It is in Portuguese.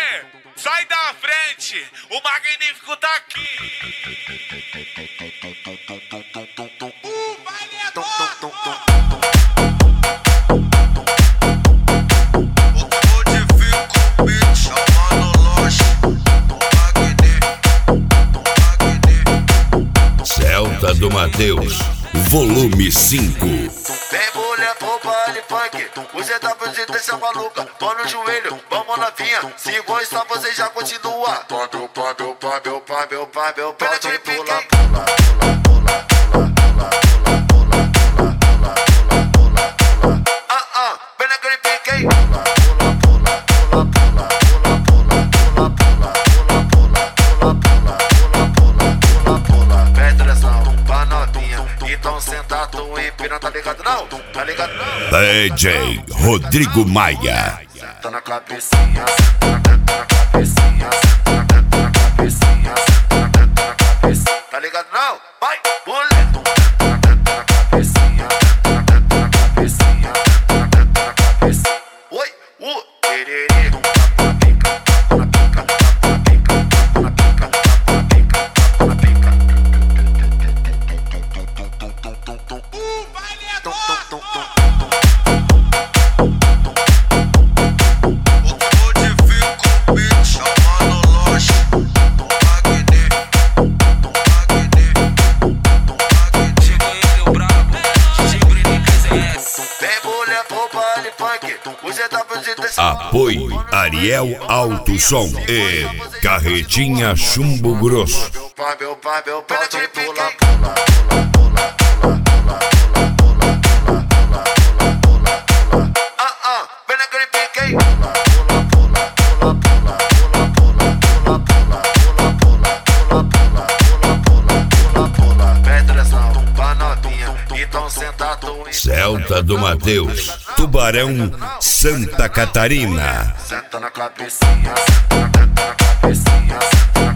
sai da frente, o magnífico tá aqui. Celta do Matheus, volume 5. Vem mulher pro baile funk, você tá fazendo essa maluca, pão no joelho, vamos novinha, se gostar você já continua. Pá, meu pá, meu pá, meu pá, meu pá, meu pá, pula, pula, pula, pula, pula, pula, pula, pula, pula, pula, pula, vem naquele pique aí. Pula, pula, pula, pula, pula, pula, pula, pula, pula, pula, pula, pula, pula, pula, pedra sal, pra novinha, então sentado em pira, tá ligado não? Tá ligado não? DJ Rodrigo Maia. Senta na cabecinha, senta na cabecinha, senta na cabecinha, senta na cabecinha. Tá ligado não? Vai, mulher. Senta na cabecinha, senta na cabecinha, senta na cabecinha. Oi, tererê. Na pica, na pica, na pica, na pica, na pica, na pica. Apoio Ariel Alto Som e Carretinha Chumbo Grosso. Meu pai, meu pai, meu pai, pula, pula, pula, pula, pula, pula, pula, pula, pula, pula, pula. Vem naquele pique aí. Pula, pula, pula, pula, pula, pula, pula, pula, pula, pula, pula, pula, pula, pula. Pedra sal, pra novinha, então sentado em Celta do Matheus, Tubarão, Santa Catarina. Senta na cabecinha, senta na cabecinha, senta